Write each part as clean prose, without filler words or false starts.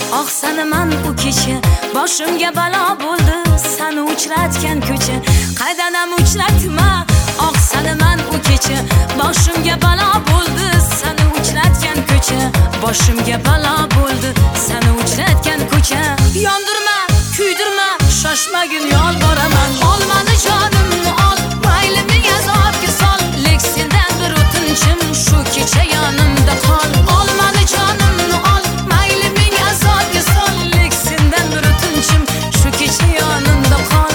Oh sanaman u kecha boshimga balo bo'ldi, seni uchratgan ko'cha qaydanam uchratma. Oh sanaman u kecha boshimga balo bo'ldi, seni uchratgan ko'cha boshimga balo bo'ldi, seni uchratgan ko'cha. Yondirma, kuydirma, shoshmagin yolboraman. Olmani jonimni ol, mayli menga azobga sol, lek sendan bir o'tinchim shu kecha yonimda qol. Olmani jonimni ol, mayli menga azobga sol, lek sendan bir o'tinchim shu kecha yonimda qol.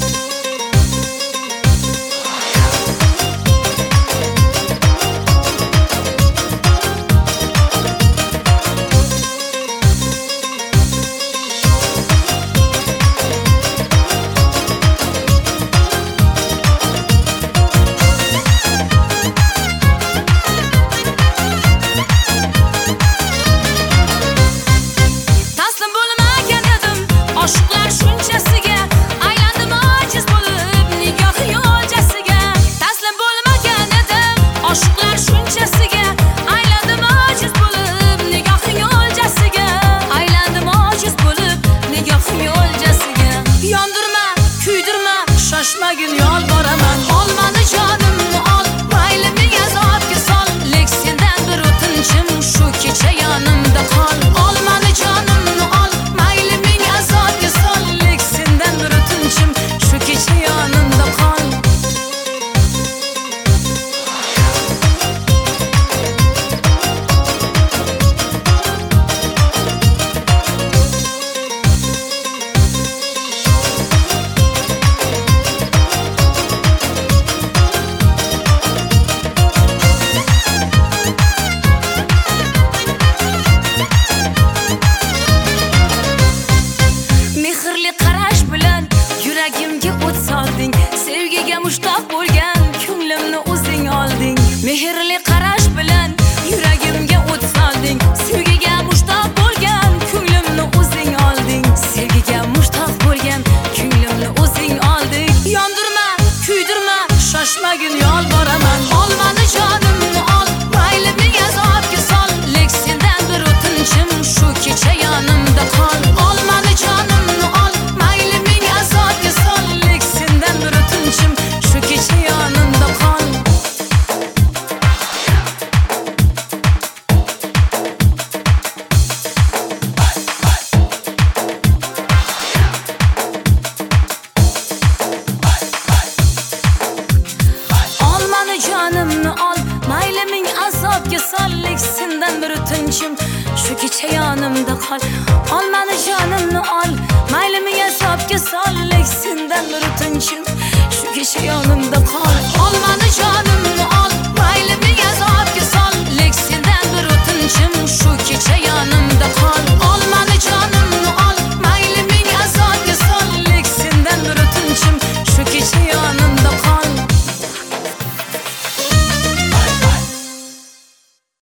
Oshiqlar shunchasiga aylandim ojiz bo'lib nigohi yo'ljasiga. Taslim bo'lmagan edim oshiqlar shunchasiga aylandim ojiz bo'lib nigohi yo'ljasiga. Aylandim ojiz bo'lib nigohi yo'ljasiga. Yondirma, kuydirma, shoshmagin yolboraman. Olmani jonimni ol, mayli menga azobga sol, lek sendan bir o'tinchim shu kecha yonimda qol. Olmani jonimni ol, mayli menga azobga sol, lek sendan bir o'tinchim shu kecha yonimda qol. Mehrli qarash bilan yuragimga o't solding, sevgiga mushtoq bo'lgan ko'nglimni o'zing olding. Mehrli qarash bilan yuragimga o't solding, sevgiga mushtoq bo'lgan ko'nglimni o'zing olding. Sevgiga mushtoq bo'lgan ko'nglimni o'zing olding. Yondirma, kuydirma, shoshmagin yolboraman. Olmani jonimni ol, mayli menga azobga sol, lek sendan bir o'tinchim shu kecha yonimda qol. Olmani jonimni ol, mayli menga azobga sol, lek sendan bir o'tinchim shu kecha yonimda qol. Olmani jonimni ol, mayli menga azobga sol, lek sendan bir o'tinchim shu kecha yonimda qol. Olmani jonimni ol, mayli menga azobga sol, lek sendan bir o'tinchim shu kecha yonimda